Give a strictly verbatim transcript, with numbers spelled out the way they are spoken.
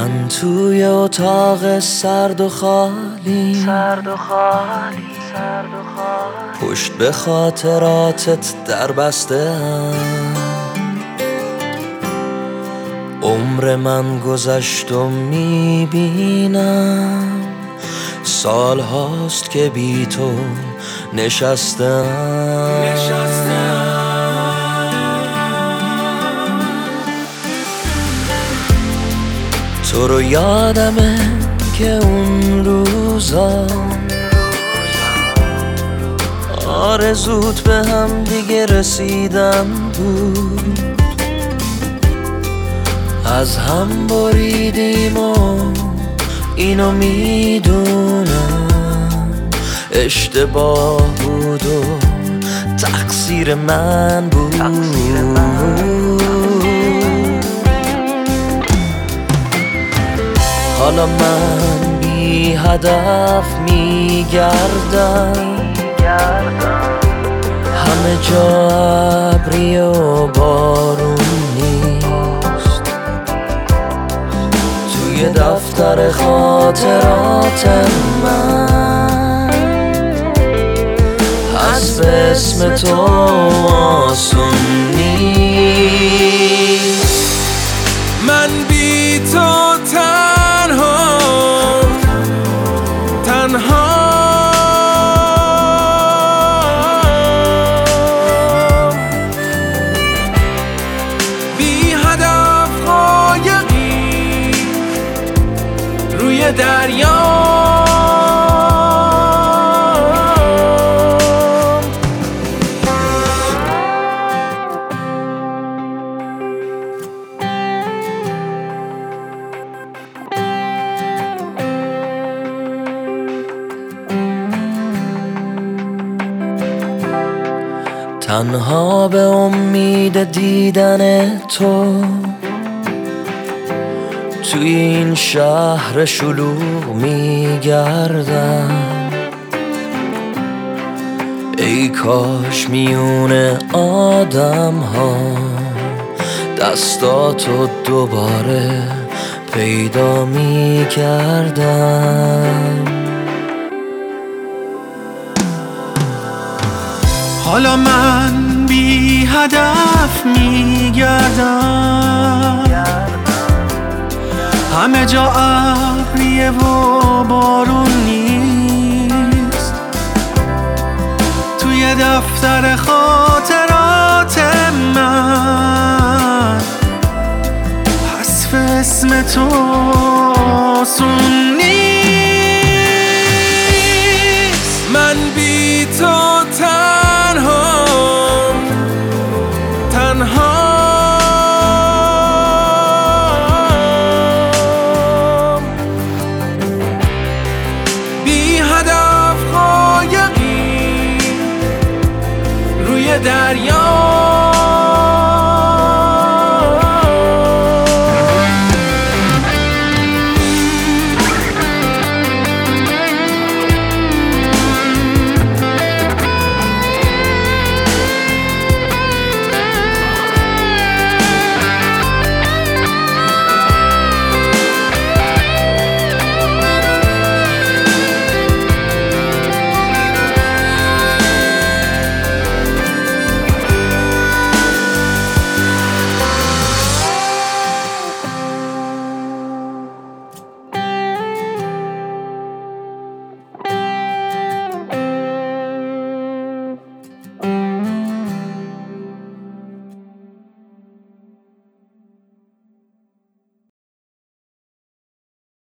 من توی اتاق سرد و خالی سرد و خالی سرد و خالی پشت به خاطراتت در بسته ام. عمر من گذشت و میبینم سال هاست که بی تو نشستم تو رو یادمه که اون روزا آرزوت به هم دیگه رسیدم بود. از هم بریدیم و اینو میدونم اشتباه بود و تقصیر من بود, تقصیر من بود. حالا من بی هدف میگردم همه جا ابری و بارون نیست. توی دفتر خاطرات من حذف اسم تو آسون نیست. من بی تو تنها تنها بی هدف قایقی روی دریا. تنها به امید دیدن تو توی این شهر شلوغ میگردم. ای کاش میونه آدم ها دستاتو دوباره پیدا میکردم. حالا من بی هدف میگردم همه جا ابریه و بارون نیست. توی دفتر خاطرات من حذف اسم تو آسون